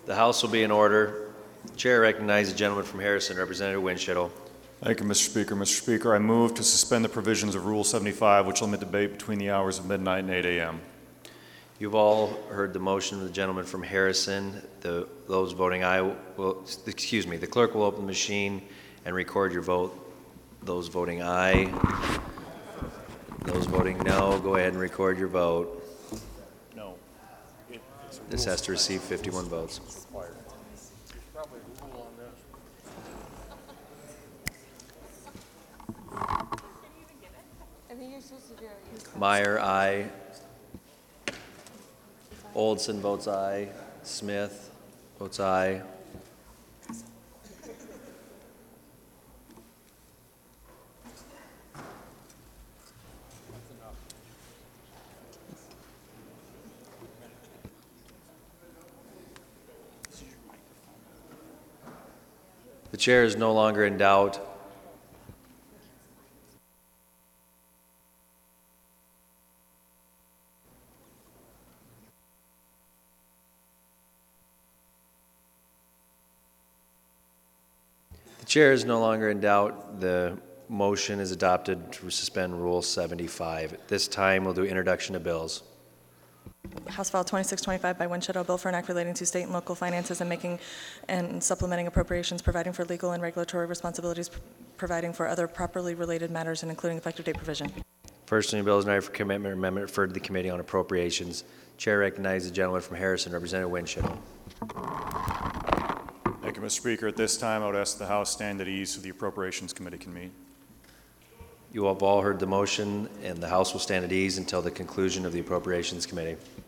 The House will be in order. Chair recognizes the gentleman from Harrison, Representative Winchell. Thank you, Mr. Speaker. Mr. Speaker, I move to suspend the provisions of Rule 75, which limit debate between the hours of midnight and 8 a.m. You've all heard the motion of the gentleman from Harrison. Those voting aye will, the clerk will open the machine and record your vote. Those voting aye. Those voting no, go ahead and record your vote. No. This has to receive 51 votes. Meyer, aye. Oldson votes aye. Smith votes aye. The chair is no longer in doubt. The chair is no longer in doubt. The motion is adopted to suspend Rule 75. At this time, we'll do introduction of bills. House File 2625 by Winchell, a bill for an act relating to state and local finances and making and supplementing appropriations, providing for legal and regulatory responsibilities, providing for other properly related matters, and including effective date provision. First reading bill is noted for commitment or amendment referred to the Committee on Appropriations. Chair recognizes the gentleman from Harrison, Representative Winchell. Thank you, Mr. Speaker. At this time, I would ask the House stand at ease so the Appropriations Committee can meet. You have all heard the motion, and the House will stand at ease until the conclusion of the Appropriations Committee.